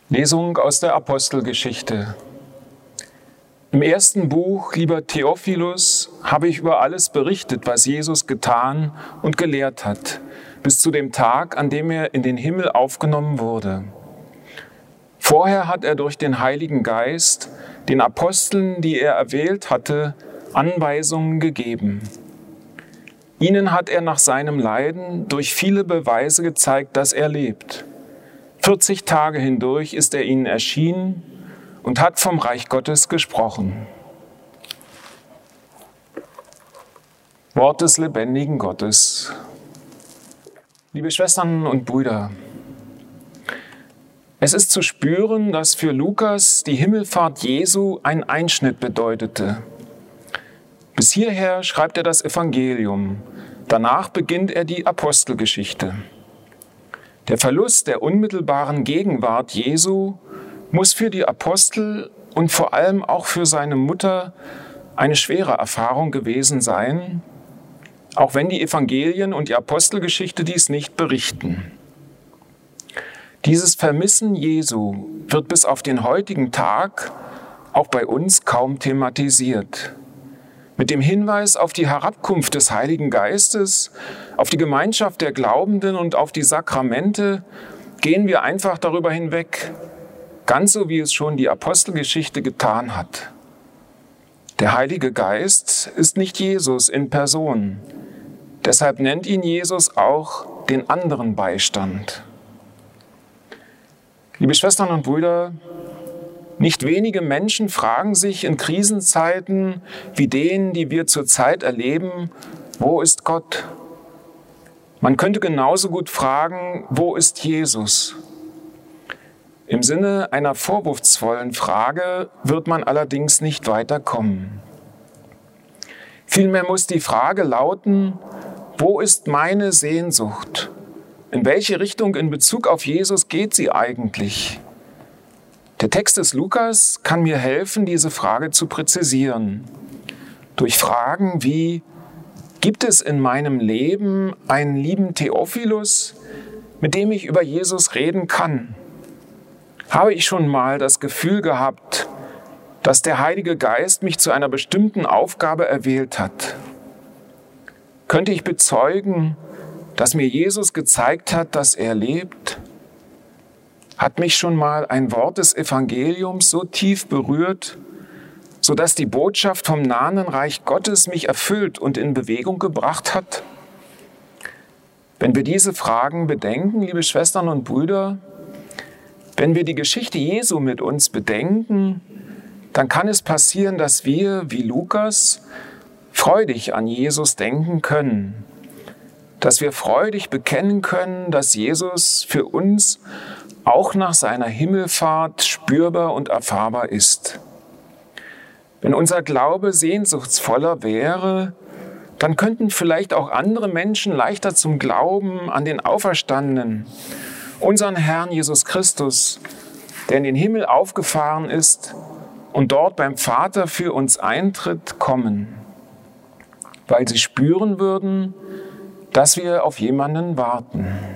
Lesung aus der Apostelgeschichte. Im ersten Buch, lieber Theophilus, habe ich über alles berichtet, was Jesus getan und gelehrt hat, bis zu dem Tag, an dem er in den Himmel aufgenommen wurde. Vorher hat er durch den Heiligen Geist den Aposteln, die er erwählt hatte, Anweisungen gegeben. Ihnen hat er nach seinem Leiden durch viele Beweise gezeigt, dass er lebt. 40 Tage hindurch ist er ihnen erschienen und hat vom Reich Gottes gesprochen. Wort des lebendigen Gottes. Liebe Schwestern und Brüder, es ist zu spüren, dass für Lukas die Himmelfahrt Jesu ein Einschnitt bedeutete. Bis hierher schreibt er das Evangelium. Danach beginnt er die Apostelgeschichte. Der Verlust der unmittelbaren Gegenwart Jesu muss für die Apostel und vor allem auch für seine Mutter eine schwere Erfahrung gewesen sein, auch wenn die Evangelien und die Apostelgeschichte dies nicht berichten. Dieses Vermissen Jesu wird bis auf den heutigen Tag auch bei uns kaum thematisiert. Mit dem Hinweis auf die Herabkunft des Heiligen Geistes, auf die Gemeinschaft der Glaubenden und auf die Sakramente gehen wir einfach darüber hinweg, ganz so wie es schon die Apostelgeschichte getan hat. Der Heilige Geist ist nicht Jesus in Person. Deshalb nennt ihn Jesus auch den anderen Beistand. Liebe Schwestern und Brüder, nicht wenige Menschen fragen sich in Krisenzeiten wie denen, die wir zurzeit erleben, wo ist Gott? Man könnte genauso gut fragen, wo ist Jesus? Im Sinne einer vorwurfsvollen Frage wird man allerdings nicht weiterkommen. Vielmehr muss die Frage lauten, wo ist meine Sehnsucht? In welche Richtung in Bezug auf Jesus geht sie eigentlich? Der Text des Lukas kann mir helfen, diese Frage zu präzisieren. Durch Fragen wie, gibt es in meinem Leben einen lieben Theophilus, mit dem ich über Jesus reden kann? Habe ich schon mal das Gefühl gehabt, dass der Heilige Geist mich zu einer bestimmten Aufgabe erwählt hat? Könnte ich bezeugen, dass mir Jesus gezeigt hat, dass er lebt? Hat mich schon mal ein Wort des Evangeliums so tief berührt, sodass die Botschaft vom nahenden Reich Gottes mich erfüllt und in Bewegung gebracht hat? Wenn wir diese Fragen bedenken, liebe Schwestern und Brüder, wenn wir die Geschichte Jesu mit uns bedenken, dann kann es passieren, dass wir, wie Lukas, freudig an Jesus denken können. Dass wir freudig bekennen können, dass Jesus für uns auch nach seiner Himmelfahrt spürbar und erfahrbar ist. Wenn unser Glaube sehnsuchtsvoller wäre, dann könnten vielleicht auch andere Menschen leichter zum Glauben an den Auferstandenen, unseren Herrn Jesus Christus, der in den Himmel aufgefahren ist und dort beim Vater für uns eintritt, kommen, weil sie spüren würden, dass wir auf jemanden warten.